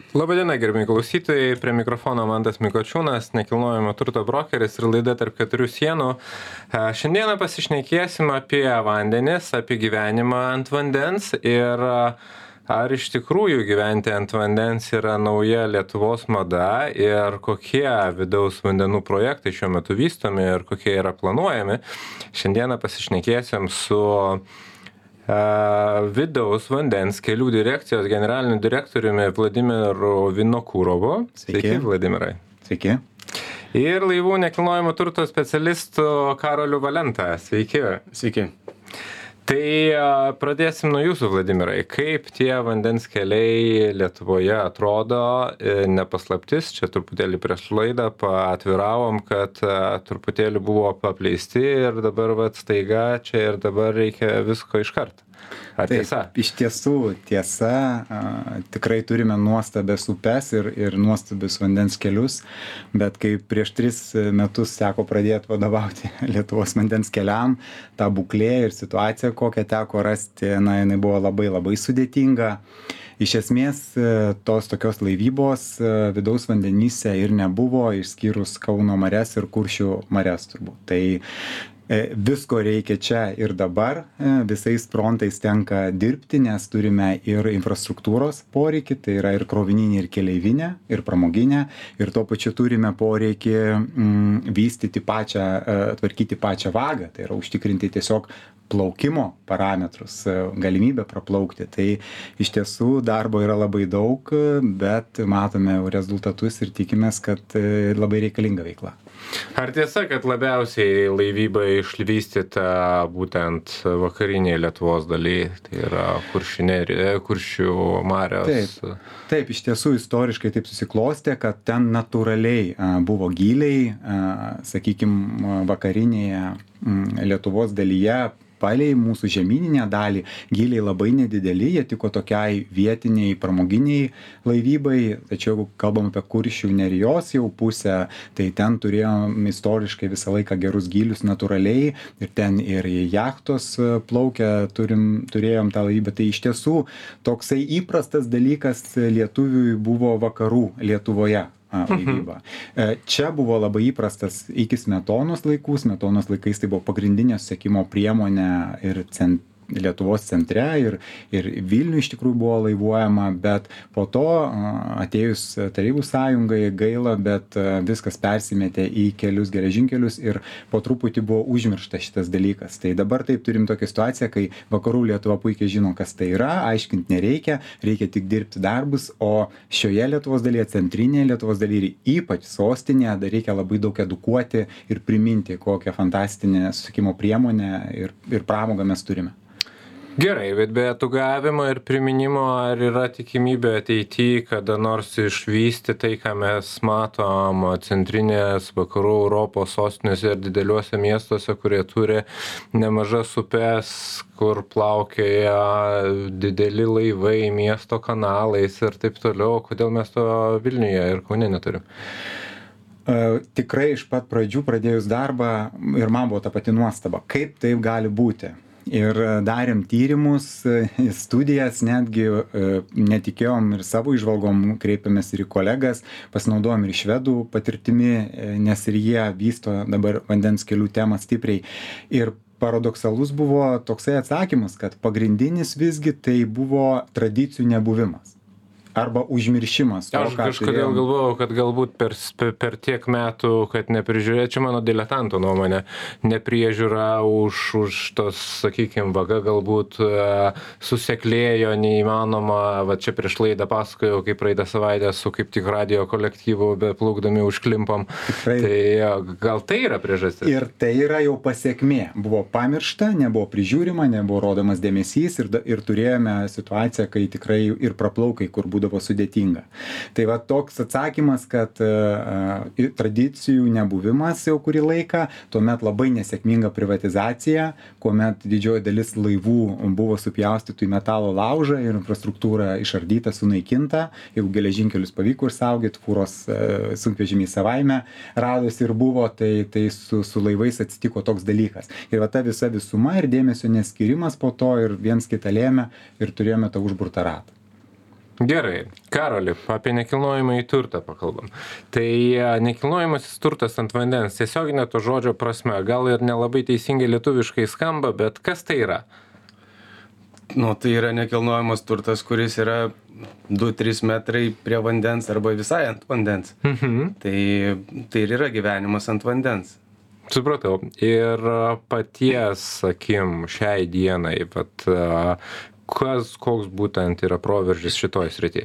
Labadiena, gerbimi klausytojai, prie mikrofono Mantas Mikočiūnas, nekilnojamo turto brokeris ir laida Tarp keturių sienų. Šiandieną pasišnekėsim apie vandenis, apie gyvenimą ant vandens ir ar iš tikrųjų gyventi ant vandens yra nauja Lietuvos mada ir kokie vidaus vandenų projektai šiuo metu vystomi ir kokie yra planuojami. Šiandieną pasišnekėsim su vidaus vandens kelių direkcijos generaliniu direktoriumi Vladimiru Vinokurovu. Sveiki, Vladimirai. Sveiki. Ir laivų nekilnojamo turto specialistu Karoliu Valenta. Sveiki. Sveiki. Tai pradėsim nuo jūsų, Vladimirai. Kaip tie vandens keliai Lietuvoje atrodo, nepaslaptis, čia truputėlį prieš laidą paatviravom, kad truputėlį buvo apleisti ir dabar staiga čia ir dabar reikia visko iškart. Ar tiesa? Taip, iš tiesų tiesa, tikrai turime nuostabias upes ir nuostabius vandens kelius, bet kai prieš 3 metus teko pradėti vadovauti Lietuvos vandens keliam, ta būklė ir situacija, kokią teko rasti, jinai buvo labai sudėtinga. Iš esmės, tos tokios laivybos vidaus vandenyse ir nebuvo, išskyrus Kauno marias ir Kuršių marias turbūt. Tai visko reikia čia ir dabar, visais frontais tenka dirbti, nes turime ir infrastruktūros poreikį, tai yra ir krovininė, ir keleivinė, ir pramoginė, ir tuo pačiu turime poreikį vystyti tvarkyti pačią vagą, tai yra užtikrinti tiesiog plaukimo parametrus, galimybę praplaukti. Tai iš tiesų darbo yra labai daug, bet matome rezultatus ir tikimės, kad labai reikalinga veikla. Ar tiesa, kad labiausiai laivyba išvystyta būtent vakarinėje Lietuvos dalyje, tai yra Kuršių marios? Taip, iš tiesų istoriškai taip susiklostė, kad ten natūraliai buvo gyliai, sakykime, vakarinėje Lietuvos dalyje, palei mūsų žemyninę dalį, gyliai labai nedideli, jie tiko tokiai vietiniai pramoginiai laivybai, tačiau jeigu kalbam apie Kuršių nerijos jau pusę, tai ten turėjom istoriškai visą laiką gerus gylius natūraliai ir ten ir jachtos plaukia, turėjom tą laivybą. Tai iš tiesų toksai įprastas dalykas lietuviui buvo vakarų Lietuvoje. Laivyba. Čia buvo labai įprastas iki Smetonos laikais tai buvo pagrindinė susisiekimo priemonė ir Lietuvos centre ir Vilniuje iš tikrųjų buvo laivuojama, bet po to atėjus Tarybų sąjungai gaila, bet viskas persimetė į kelius geležinkelius ir po truputį buvo užmirštas šitas dalykas. Tai dabar taip turim tokią situaciją, kai vakarų Lietuva puikiai žino, kas tai yra, aiškinti nereikia, reikia tik dirbti darbus, o šioje Lietuvos dalyje, centrinėje Lietuvos dalyje ir ypač sostinėje dar reikia labai daug edukuoti ir priminti, kokią fantastinę susisiekimo priemonę ir pramogą mes turime. Gerai, bet be edukavimo ir priminimo, ar yra tikimybė ateityje kada nors išvysti tai, ką mes matom centrinės vakarų Europos sostinėse ir dideliuose miestuose, kurie turi nemažas upes, kur plaukioja dideli laivai miesto kanalais ir taip toliau. Kodėl mes to Vilniuje ir Kaune neturim? Tikrai iš pat pradžių pradėjus darbą ir man buvo ta pati nuostaba, kaip taip gali būti. Ir darėm tyrimus, studijas, netgi netikėjom ir savo įžvalgom, kreipėmės ir į kolegas, pasinaudojom ir švedų patirtimi, nes ir jie vysto dabar vandens kelių temą stipriai. Ir paradoksalus buvo toksai atsakymas, kad pagrindinis visgi tai buvo tradicijų nebuvimas. Arba užmiršimas. Aš kažkodėl galvojau, kad galbūt per tiek metų, kad neprižiūrė, čia mano diletanto nuomonė, nepriežiūra už tos, sakykime, vaga galbūt suseklėjo, neįmanoma, va čia prieš laidą pasakojau, kaip praeitą savaitę su kaip tik radio kolektyvu beplaukdami užklimpom. Tai gal tai yra priežastis? Ir tai yra jau pasiekmė. Buvo pamiršta, nebuvo prižiūrima, nebuvo rodomas dėmesys ir turėjome situaciją, kai tikrai ir praplaukai, kur būdavo sudėtinga. Tai va toks atsakymas, kad tradicijų nebuvimas jau kurį laiką, tuomet labai nesėkminga privatizacija, kuomet didžioji dalis laivų buvo supjaustytų į metalo laužą ir infrastruktūra išardyta, sunaikinta, jeigu geležinkelius pavyko išsaugoti, fūros sunkvežimiai savaime radosi ir buvo, tai su laivais atsitiko toks dalykas. Ir va ta visa visuma ir dėmesio neskirimas po to ir viens kitą lėmė ir turėjome tą užburtą ratą. Gerai. Karoli, apie nekilnojamąjį turtą pakalbam. Tai nekilnojamasis turtas ant vandens, tiesioginė to žodžio prasme, gal ir nelabai teisingai lietuviškai skamba, bet kas tai yra? Nu, tai yra nekilnojamas turtas, kuris yra 2-3 metrai prie vandens arba visai ant vandens. Tai ir yra gyvenimas ant vandens. Supratau. Ir paties, sakim, šiai dienai, koks būtent yra proveržis šitoj srity?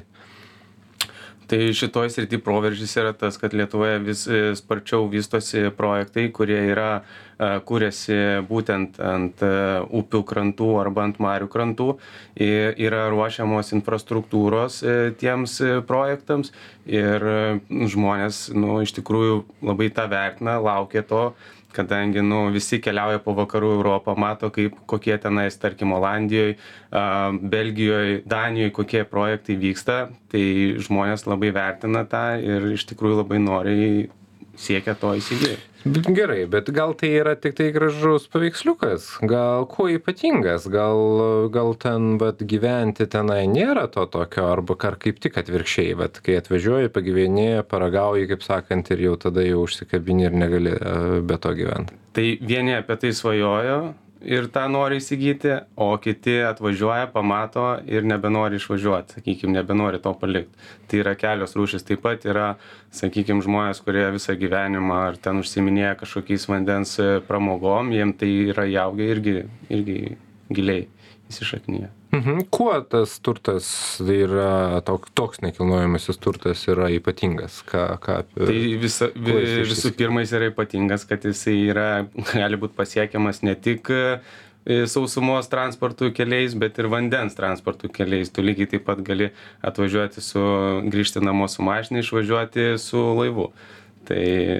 Tai šitoj srity proveržis yra tas, kad Lietuvoje vis sparčiau vystosi projektai, kurie kūrėsi būtent ant upių krantų arba ant marių krantų. Yra ruošiamos infrastruktūros tiems projektams ir žmonės, iš tikrųjų labai tą vertina, laukia to, kadangi visi keliauja po vakarų Europą, mato kokie tenais, tarkim, Olandijoje, Belgijoje, Danijoje, kokie projektai vyksta, tai žmonės labai vertina tą ir iš tikrųjų labai noriai siekia to įsigyti. Gerai, bet gal tai yra tik tai gražus paveiksliukas, gal kuo ypatingas, gal ten gyventi tenai nėra to tokio, arba kaip tik atvirkščiai, kai atvažiuoji, pagyveni, paragauji, kaip sakant, ir jau tada jau užsikabini ir negali be to gyventi. Tai vieni apie tai svajojo ir tą nori įsigyti, o kiti atvažiuoja, pamato ir nebenori išvažiuoti, sakykime, nebenori to palikti. Tai yra kelios rūšys. Taip pat yra, sakykime, žmonės, kurie visą gyvenimą ar ten užsiiminėja kažkokiais vandens pramogom, jiem tai yra įaugę irgi giliai įsišaknyje. Kuo tas turtas yra, toks nekilnojamasis turtas yra ypatingas? Tai visų pirma, jis yra ypatingas, kad jisai gali būti pasiekiamas ne tik sausumos transportų keliais, bet ir vandens transportų keliais. Tu lygiai taip pat gali atvažiuoti grįžti namo su mašina, išvažiuoti su laivu. Tai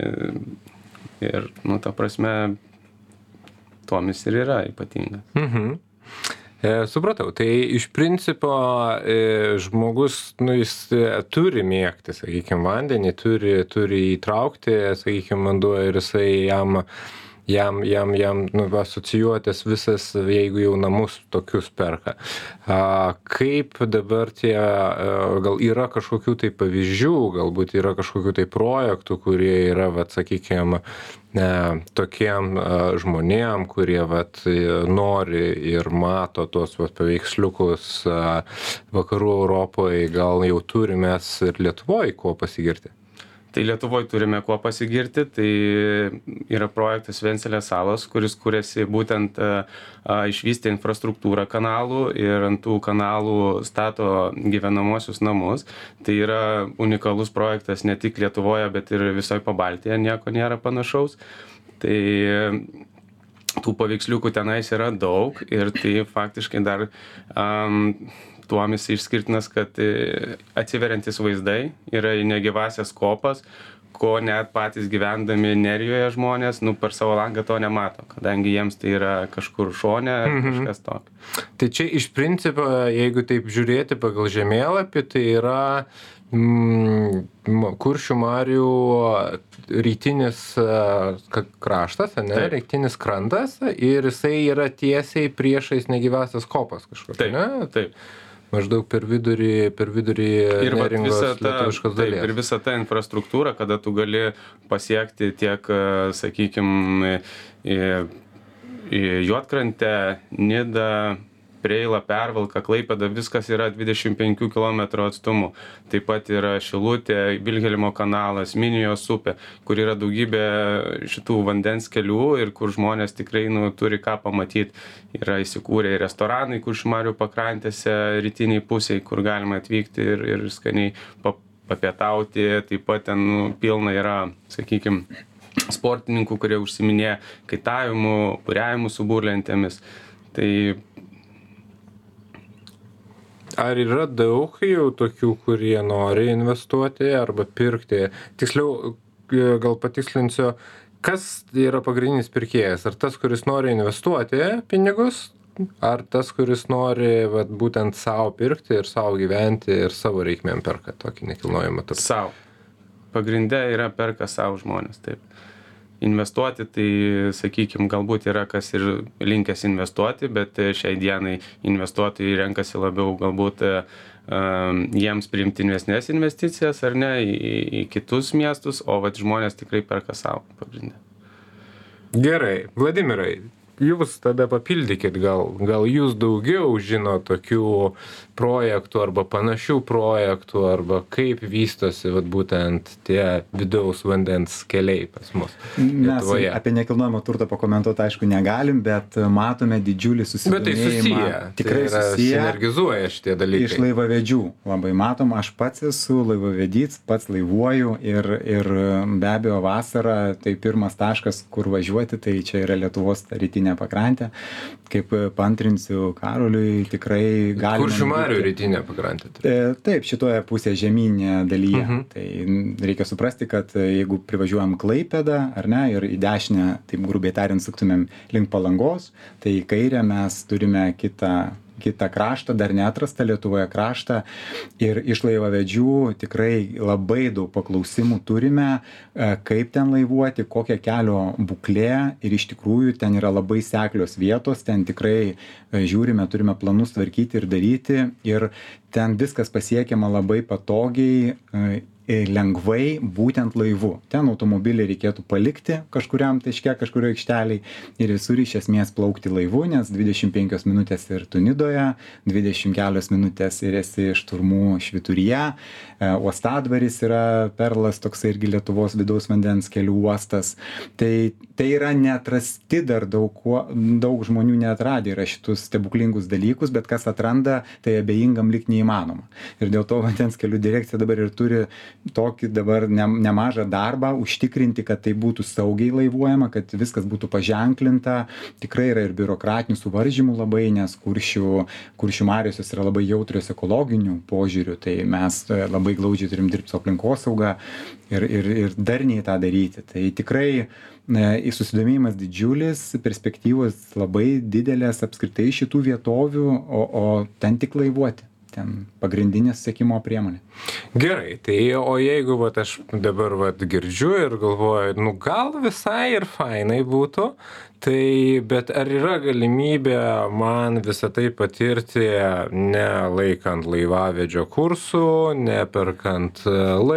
ir, ta prasme, tuomis ir yra ypatingas. Supratau, tai iš principo žmogus, jis turi mėgti, sakykime, vandenį, turi įtraukti, sakykime, vanduo ir jisai jam asocijuotis visas, jeigu jau namus tokius perka. Kaip dabar gal yra kažkokių tai pavyzdžių, galbūt yra kažkokių tai projektų, kurie yra, sakykime, tokiem žmonėm, kurie nori ir mato tuos paveiksliukus vakarų Europoje, gal jau turime ir Lietuvoje kuo pasigirti? Tai Lietuvoje turime kuo pasigirti, tai yra projektas Vencelės salos, kuris kūrėsi būtent išvystė infrastruktūrą kanalų ir ant tų kanalų stato gyvenamosius namus. Tai yra unikalus projektas ne tik Lietuvoje, bet ir visoje Pabaltyje, nieko nėra panašaus. Tai tų paveiksliukų tenais yra daug ir tai faktiškai dar tuomis išskirtinas, kad atsiveriantis vaizdai yra į negyvasias kopas, ko net patys gyvendami Nerijoje žmonės, per savo langą to nemato, kadangi jiems tai yra kažkur šone ar kažkas tokio. Tai čia iš principo, jeigu taip žiūrėti pagal žemėlapį, tai yra Kuršių marių rytinis kraštas, rytinis krantas, ir jisai yra tiesiai priešais negyvasias kopas kažkur. Taip. Maždaug per vidurį Neringos lietuviškos dalies. Ir visa ta infrastruktūra, kada tu gali pasiekti tiek, sakykime, Juodkrantę, Nidą, Preilą, Pervalką, Klaipėdą, viskas yra 25 km atstumu. Taip pat yra Šilutė, Vilhelmo kanalas, Minijos upė, kur yra daugybė šitų vandens kelių ir kur žmonės tikrai turi ką pamatyti. Yra įsikūrę restoranai Kuršių marių pakrantėse, rytiniai pusėje, kur galima atvykti ir skaniai papietauti. Taip pat ten pilna yra, sakykime, sportininkų, kurie užsiiminėja kaitavimu, buriavimu su burlentėmis. Tai ar yra daug jau tokių, kurie nori investuoti arba pirkti? Tiksliau, gal patikslinsiu, kas yra pagrindinis pirkėjas? Ar tas, kuris nori investuoti pinigus, ar tas, kuris nori būtent savo pirkti ir savo gyventi ir savo reikmėm perka tokį nekilnojamą turtą? Savo. Pagrinde yra perka savo žmonės, taip. Investuoti, tai, sakykime, galbūt yra kas ir linkęs investuoti, bet šiai dienai investuotojai renkasi labiau galbūt jiems priimtinesnės investicijas, ar ne, į kitus miestus, o vat žmonės tikrai perka savo pagrindinę. Gerai, Vladimirai, jūs tada papildykit, gal jūs daugiau žino tokių projektų arba panašių projektų, arba kaip vystosi vat, būtent tie vidaus vandens keliai pas mus Lietuvoje. Mes apie nekilnojamo turto pakomentuoti aišku negalim, bet matome didžiulį susidomėjimą. Bet tai susiję, tikrai tai susiję, sinergizuoja šitie dalykai. Iš laivavedžių labai matom, aš pats esu laivavedys, pats laivuoju ir be abejo vasarą tai pirmas taškas, kur važiuoti, tai čia yra Lietuvos rytinė pakrantė. Kaip paantrinsiu Karoliui, tikrai galima. Kuršių marių rytinė pakrantė. Taip, šitoje pusėje žemyninėje dalyje. Tai reikia suprasti, kad jeigu privažiuojam Klaipėdą, ar ne, ir į dešinę, taip grubiai tariant, suktumėm link Palangos, tai į kairę mes turime kitą kraštą, dar neatrastą Lietuvoje kraštą ir iš laivavedžių tikrai labai daug paklausimų turime, kaip ten laivuoti, kokia kelio būklė ir iš tikrųjų ten yra labai seklios vietos, ten tikrai žiūrime, turime planus tvarkyti ir daryti ir ten viskas pasiekiama labai patogiai, lengvai būtent laivu. Ten automobilį reikėtų palikti kažkuriam taške, kažkurio aikšteliai ir visur iš esmės plaukti laivu, nes 25 minutės ir tu Nidoje, 20 kelios minutės ir esi Šturmų Švyturyje. Uostadvaris yra perlas, toksai irgi Lietuvos vidaus vandens kelių uostas. Tai yra neatrasti dar daug žmonių neatradė yra šitus stebuklingus dalykus, bet kas atranda, tai abejingam lyg neįmanoma. Ir dėl to vandens kelių direkcija dabar ir turi tokį dabar nemažą darbą užtikrinti, kad tai būtų saugiai laivuojama, kad viskas būtų paženklinta. Tikrai yra ir biurokratinių suvaržymų labai, nes kuršių marios yra labai jautrios ekologinių požiūrių, tai mes labai glaudžiai turim dirbti su aplinkosauga ir darniai tą daryti. Tai tikrai susidomėjimas didžiulis, perspektyvos labai didelės apskritai šitų vietovių, o ten tik laivuoti. Ten pagrindinė sekimo priemonė. Gerai, tai o jeigu aš dabar girdžiu ir galvoju, gal visai ir fainai būtų, tai bet ar yra galimybė man visą tai patirti nelaikant laivavedžio kursų, neperkant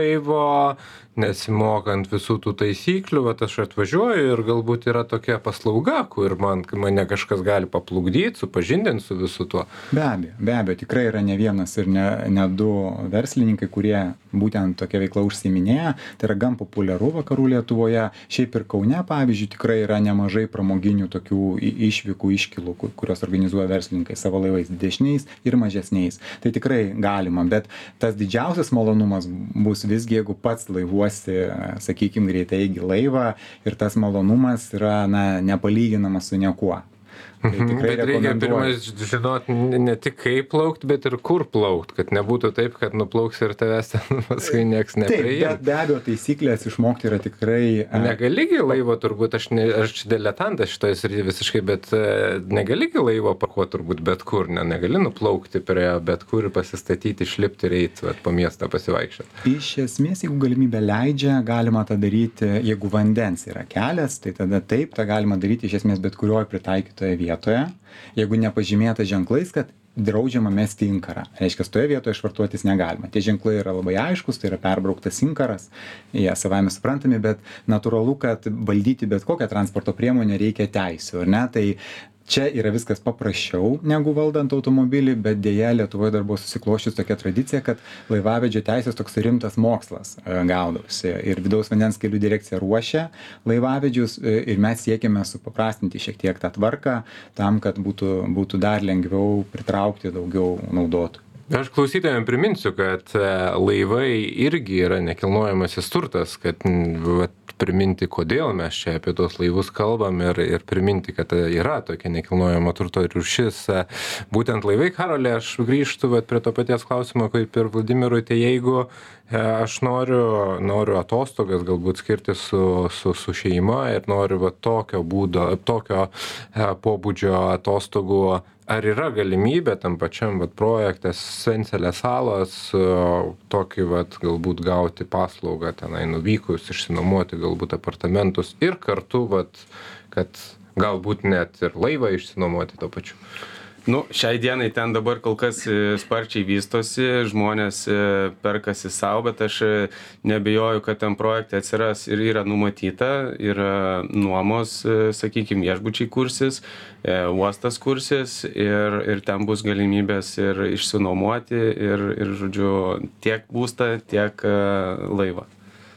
laivo, nesimokant visų tų taisyklių, aš atvažiuoju ir galbūt yra tokia paslauga, kur mane kažkas gali paplukdyti, supažindinti su visu tuo. Be abejo, tikrai yra ne vienas ir ne du verslininkai, kurie būtent tokia veikla užsiiminėja. Tai yra gan populiaru vakarų Lietuvoje. Šiaip ir Kaune, pavyzdžiui, tikrai yra nemažai pramoginių tokių išvykų, iškilų, kurios organizuoja verslininkai savo laivais didesniais ir mažesniais. Tai tikrai galima, bet tas didžiausias malonumas bus visgi, jeigu pats laivuosi, sakykime, greitaeigį laivą ir tas malonumas yra nepalyginamas su niekuo. Tai bet reikia pirmas žinot ne tik kaip plaukt, bet ir kur plaukt, kad nebūtų taip, kad nuplauks ir tavęs ten paskui nieks nepriims. Taip, be abejo, taisyklės išmokti yra tikrai... Negaligi laivo turbūt, aš diletantas šitoje srityje visiškai, bet negaligi laivo parkuoti turbūt bet kur, negali nuplaukti prie bet kur, pasistatyti, išlipti ir eiti po miestą pasivaikščioti. Iš esmės, jeigu galimybė leidžia, galima tą daryti, jeigu vandens yra kelias, tai tada taip, tą galima daryti iš esmės bet kurioje pritaikytoje vietoje, jeigu nepažymėta ženklais, kad draudžiama mesti inkarą. Reiškia, toje vietoje švartuotis negalima. Tie ženklai yra labai aiškus, tai yra perbrauktas inkaras, jie savaime suprantami, bet natūralu, kad valdyti bet kokią transporto priemonę reikia teisių, ar ne? Tai čia yra viskas paprasčiau negu valdant automobilį, bet dėja Lietuvoje dar buvo susiklosčius tokia tradicija, kad laivavedžio teisės toks rimtas mokslas gaudavosi. Ir vidaus vandens kelių direkcija ruošia laivavedžius ir mes siekiame supaprastinti šiek tiek tą tvarką tam, kad būtų dar lengviau pritraukti daugiau naudotojų. Aš klausytojams priminsiu, kad laivai irgi yra nekilnojamasis turtas, kad priminti, kodėl mes čia apie tos laivus kalbam ir priminti, kad yra tokia nekilnojamo turto rūšis. Būtent laivai, Karolė, aš grįžtu prie to paties klausimo, kaip ir Vladimirui, tai jeigu aš noriu atostogas galbūt skirti su šeima ir noriu tokio pobūdžio atostogų, ar yra galimybė tam pačiam projekte Svencelės salos tokį galbūt gauti paslaugą tenai nuvykus, išsinuomoti galbūt apartamentus ir kartu kad galbūt net ir laivą išsinuomoti to pačiu? Nu, šiai dienai ten dabar kol kas sparčiai vystosi, žmonės perkasi savo, bet aš nebejoju, kad ten projekte atsiras ir yra numatyta, yra nuomos, sakykime, viešbučiai kursis, uostas kursis ir ten bus galimybės ir išsinuomoti ir žodžiu, tiek būstą, tiek laivą.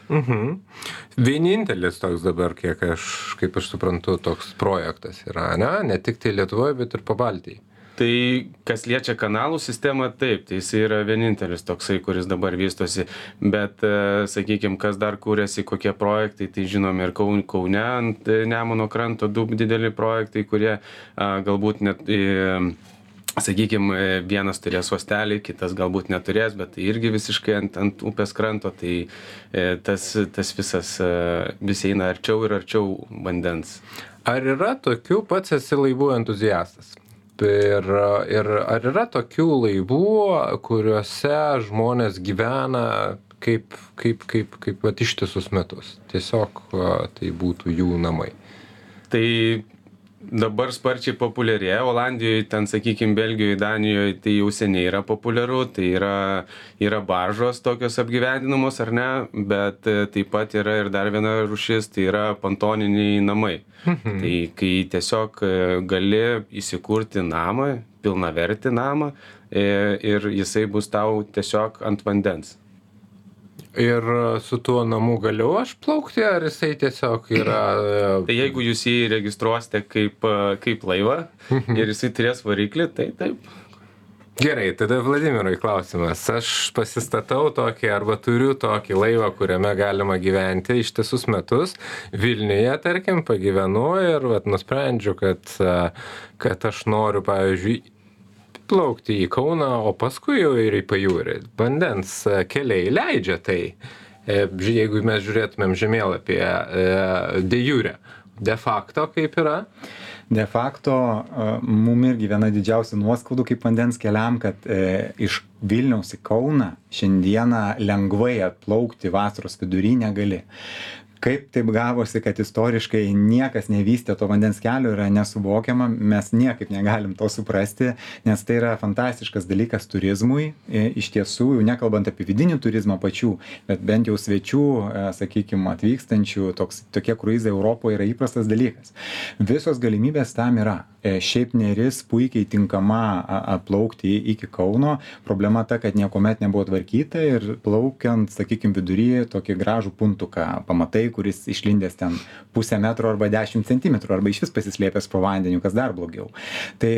Vienintelis toks dabar, kaip aš suprantu, toks projektas yra, ne tik tai Lietuvoje, bet ir Pabaltijai. Tai kas liečia kanalų sistemą, taip, tai jis yra vienintelis toksai, kuris dabar vystosi, bet, sakykime, kas dar kūrėsi, kokie projektai, tai žinome ir Kaune ant Nemuno kranto du dideli projektai, kurie galbūt net, sakykime, vienas turės uostelį, kitas galbūt neturės, bet tai irgi visiškai ant upės kranto, tai tas visas vis eina arčiau ir arčiau vandens. Ar yra tokių, pats esi laivų entuziastas? Ir ar yra tokių laivų, kuriuose žmonės gyvena kaip ištisus metus? Tiesiog tai būtų jų namai. Tai dabar sparčiai populiarėja, Olandijoje, ten, sakykime, Belgijoje, Danijoje, tai jau seniai yra populiaru, tai yra baržos tokios apgyvendinamos, ar ne, bet taip pat yra ir dar viena rūšis, tai yra pontoniniai namai. Tai kai tiesiog gali įsikurti namą, pilnavertį namą ir jisai bus tau tiesiog ant vandens. Ir su tuo namu galiu aš plaukti, ar jisai tiesiog yra... Tai jeigu jūs jį registruosite kaip laivą ir jisai turės variklį, tai taip. Gerai, tada Vladimirui klausimas. Aš pasistatau tokį arba turiu tokį laivą, kuriame galima gyventi ištisus metus. Vilniuje, tarkim, pagyvenu ir nusprendžiu, kad aš noriu, pavyzdžiui, plaukti į Kauną, o paskui jau ir į pajūrį. Vandens keliai leidžia tai, jeigu mes žiūrėtumėm žemėlapyje de jure. De facto kaip yra? De facto mum irgi viena didžiausių nuoskaudų kaip vandens keliam, kad iš Vilniaus į Kauną šiandieną lengvai atplaukti vasaros vidury negali. Kaip taip gavosi, kad istoriškai niekas nevystė to vandens kelio, yra nesuvokiama, mes niekaip negalim to suprasti, nes tai yra fantastiškas dalykas turizmui, iš tiesų, jau nekalbant apie vidinį turizmą pačių, bet bent jau svečių, sakykime, atvykstančių, tokie kruizai Europoje yra įprastas dalykas. Visos galimybės tam yra. Šiaip Neris puikiai tinkama atplaukti iki Kauno, problema ta, kad niekuomet nebuvo tvarkyta ir plaukiant, sakykime, vidury tokį gražų puntuką pamatai, kuris išlindęs ten 0,5 metro arba 10 centimetrų, arba iš vis pasislėpęs po vandeniu, kas dar blogiau. Tai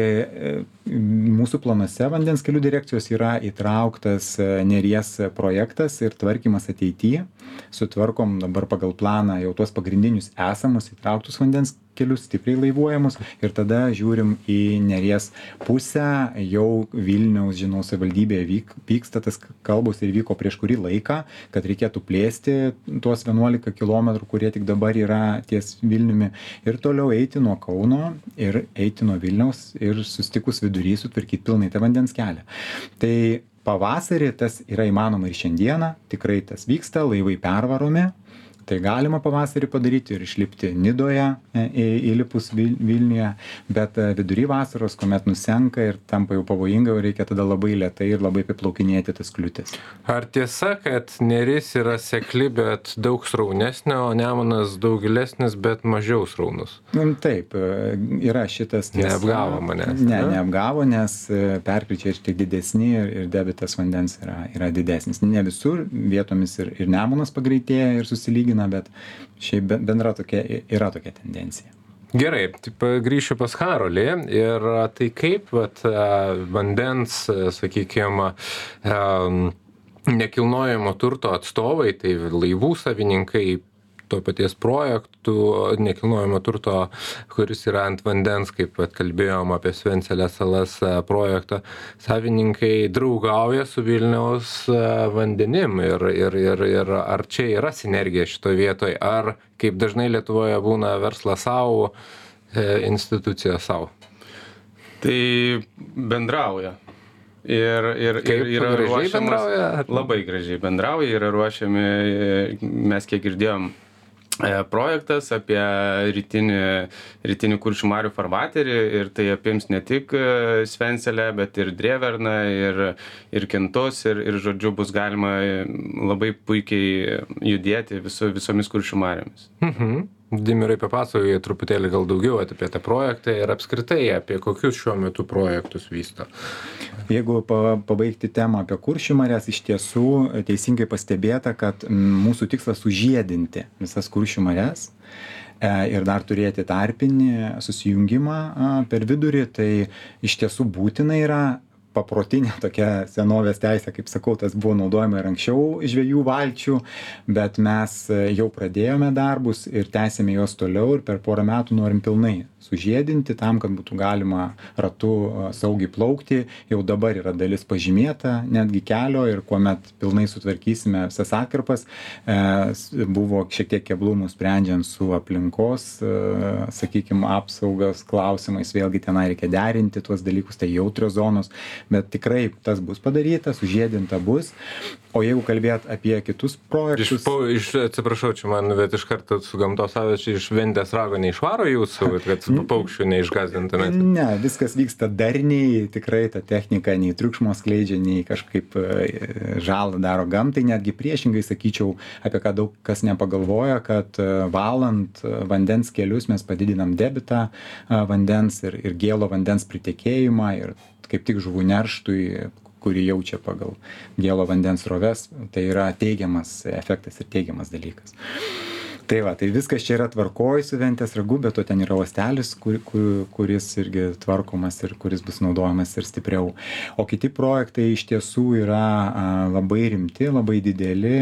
mūsų planuose vandens kelių direkcijos yra įtrauktas Neries projektas ir tvarkymas ateityje. Sutvarkom dabar pagal planą jau tuos pagrindinius esamus įtrauktus vandens kelius stipriai laivuojamus ir tada žiūrim į Neries pusę, jau Vilniaus, žinau, savivaldybėje vyksta tas kalbos ir vyko prieš kurį laiką, kad reikėtų plėsti tuos 11 kilometrų, kurie tik dabar yra ties Vilniumi ir toliau eiti nuo Kauno ir eiti nuo Vilniaus ir sustikus vidury sutvarkyti pilnai tą vandens kelią. Tai pavasarį tas yra įmanoma ir šiandieną, tikrai tas vyksta, laivai pervaromi. Tai galima pavasarį padaryti ir išlipti Nidoje, įlipus Vilniuje, bet vidury vasaros, kuomet nusenka ir tampa jau pavojinga, reikia tada labai lėtai ir labai apiplaukinėti tas kliūtis. Ar tiesa, kad Neris yra sekli, bet daug sraunesnė, o Nemunas daug gilesnis, bet mažiau sraunus? Taip, yra šitas tiesa. Neapgavo manęs. Neapgavo, nes perkryčiai ir tik didesni ir debitas vandens yra didesnis. Ne visur, vietomis ir Nemunas pagreitėja ir susilygina, bet šiaip bendra yra tokia tendencija. Gerai, taip grįšiu pas Karolį ir tai kaip vandens, sakykime, nekilnojamo turto atstovai, tai laivų savininkai, to paties projektų, nekilnojamo turto, kuris yra ant vandens, kaip kalbėjom apie Svencelės salas projektą, savininkai draugauja su Vilniaus vandenim ir ar čia yra sinergija šitoje vietoje, ar kaip dažnai Lietuvoje būna verslas savo, institucija savo? Tai bendrauja. Ir yra ruošiamas, labai gražiai bendrauja, yra ruošiami, mes kiek girdėjom, projektas apie rytinį Kuršių marių farvaterį ir tai apims ne tik Svencelę, bet ir Drėverną, ir Kintus, ir žodžiu, bus galima labai puikiai judėti visomis Kuršių mariomis. Dimirai, papasakokite truputėlį gal daugiau apie tą projektą ir apskritai apie kokius šiuo metu projektus vysto. Jeigu pabaigti temą apie Kuršių marias, iš tiesų teisingai pastebėta, kad mūsų tikslas sužiedinti visas Kuršių marias ir dar turėti tarpinį susijungimą per vidurį, tai iš tiesų būtina yra paprotinė tokia senovės teisė, kaip sakau, tas buvo naudojama ir anksčiau žvejų valčių, bet mes jau pradėjome darbus ir tęsėme juos toliau ir per porą metų norim pilnai sužiedinti tam, kad būtų galima ratu saugiai plaukti. Jau dabar yra dalis pažymėta, netgi kelio, ir kuomet pilnai sutvarkysime visas atkarpas, buvo šiek tiek keblumų sprendžiant su aplinkos, sakykime, apsaugos klausimais, vėlgi tenai reikia derinti tuos dalykus, tai jautrios zonos, bet tikrai tas bus padaryta, sužiedinta bus. O jeigu kalbėt apie kitus projektus... Atsiprašau, čia man, bet iš karto su gamtos savaičiai iš Ventės rago neišvaro jūsų, kad paukščių neišgazdintumėte? Ne, viskas vyksta darniai, tikrai ta technika nei triukšmo skleidžia, nei kažkaip žalą daro gamtai, netgi priešingai sakyčiau, apie ką daug kas nepagalvoja, kad valant vandens kelius mes padidinam debitą vandens ir gėlo vandens pritekėjimą ir kaip tik žuvų nerštui, kurį jaučia pagal gėlo vandens sroves, tai yra teigiamas efektas ir teigiamas dalykas. Tai va, tai viskas čia yra tvarkoj su Ventės ragu, bet to ten yra uostelis, kuris irgi tvarkomas ir kuris bus naudojamas ir stipriau. O kiti projektai iš tiesų yra labai rimti, labai dideli.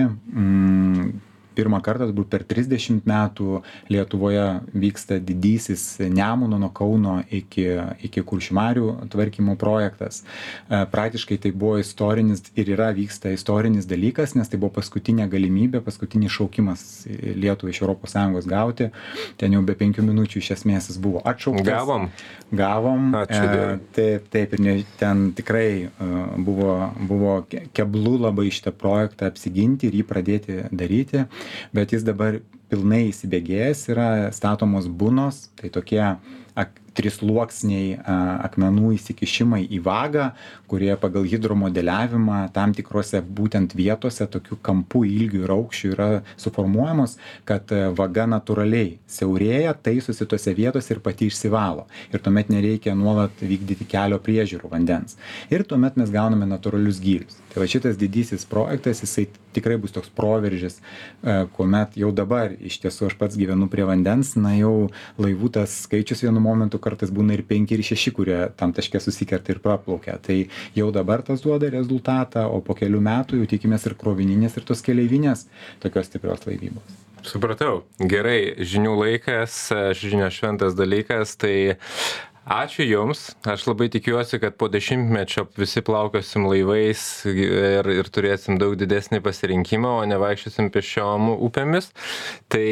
Pirmą kartą, turbūt per 30 metų Lietuvoje vyksta didysis Nemuno nuo Kauno iki Kuršių marių tvarkymo projektas. Praktiškai tai buvo istorinis ir vyksta istorinis dalykas, nes tai buvo paskutinė galimybė, paskutinis šaukimas Lietuvai iš ES gauti. Ten jau be 5 minučių iš esmės jis buvo atšauktas. Gavom. Taip, ir ten tikrai buvo keblu labai šitą projektą apsiginti ir jį pradėti daryti. Bet jis dabar pilnai įsibėgėjęs, yra statomos bunos, tai tokie trisluoksniai akmenų įsikišimai į vagą, kurie pagal hidromodeliavimą tam tikrose būtent vietose, tokių kampų ilgių ir aukščių yra suformuojamos, kad vaga natūraliai siaurėja, taisosi tose vietose ir pati išsivalo. Ir tuomet nereikia nuolat vykdyti kelio priežiūrų vandens. Ir tuomet mes gauname natūralius gylius. Tai va šitas didysis projektas, jisai tikrai bus toks proveržis, kuomet jau dabar iš tiesų aš pats gyvenu prie vandens, jau laivų tas skaičius vienu momentu kartais būna ir 5 ir 6, kurie tam taške susikerta ir praplaukia. Tai jau dabar tas duoda rezultatą, o po kelių metų jau tikimės ir krovininės, ir tos keleivinės tokios stiprios laivybos. Supratau. Gerai, žinių laikas, žinios šventas dalykas, tai ačiū Jums. Aš labai tikiuosi, kad po 10-mečio visi plaukiosim laivais ir turėsim daug didesnį pasirinkimą, o nevaikščiosim pėsčiom upėmis. Tai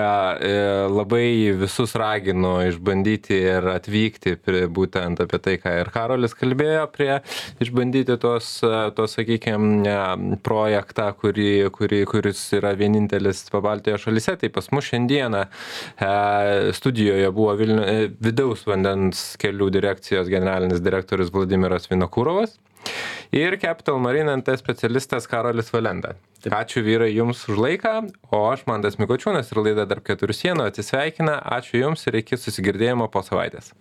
labai visus raginu išbandyti ir atvykti būtent apie tai, ką ir Karolis kalbėjo, išbandyti tos sakykime, projektą, kuris yra vienintelis Pabaltijo šalyse. Tai pas mus šiandieną studijoje buvo vidaus vandens kelių direkcijos generalinis direktorius Vladimiras Vinokurovas ir Capital Marine NT specialistas Karolis Valenda. Ačiū vyrai Jums už laiką, o aš Mantas Mikočiūnas ir laida Tarp keturių sienų atsisveikina. Ačiū Jums ir iki susigirdėjimo po savaitės.